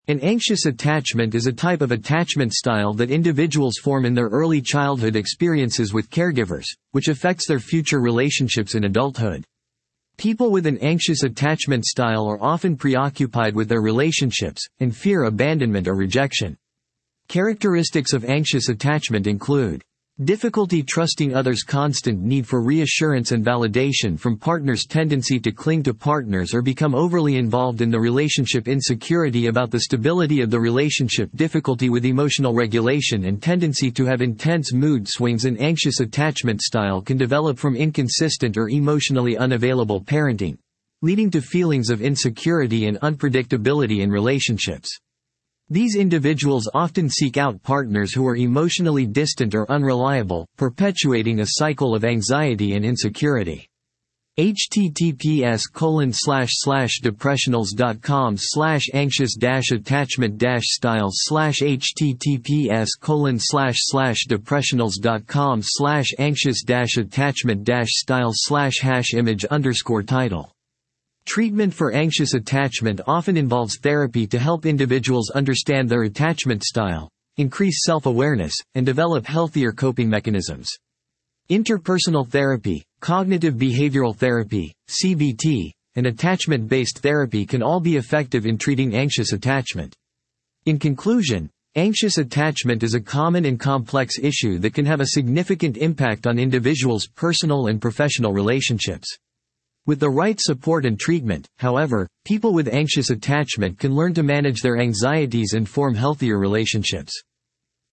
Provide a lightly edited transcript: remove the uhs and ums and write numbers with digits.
An anxious attachment is a type of attachment style that individuals form in their early childhood experiences with caregivers, which affects their future relationships in adulthood. People with an anxious attachment style are often preoccupied with their relationships, and fear abandonment or rejection. Characteristics of anxious attachment include difficulty trusting others, constant need for reassurance and validation from partners, tendency to cling to partners or become overly involved in the relationship, insecurity about the stability of the relationship, difficulty with emotional regulation and tendency to have intense mood swings. An anxious attachment style can develop from inconsistent or emotionally unavailable parenting, leading to feelings of insecurity and unpredictability in relationships. These individuals often seek out partners who are emotionally distant or unreliable, perpetuating a cycle of anxiety and insecurity. https://depressionals.com/anxious-attachment-styles https://depressionals.com/anxious-attachment-styles/image_title. Treatment for anxious attachment often involves therapy to help individuals understand their attachment style, increase self-awareness, and develop healthier coping mechanisms. Interpersonal therapy, cognitive behavioral therapy, CBT, and attachment-based therapy can all be effective in treating anxious attachment. In conclusion, anxious attachment is a common and complex issue that can have a significant impact on individuals' personal and professional relationships. With the right support and treatment, however, people with anxious attachment can learn to manage their anxieties and form healthier relationships.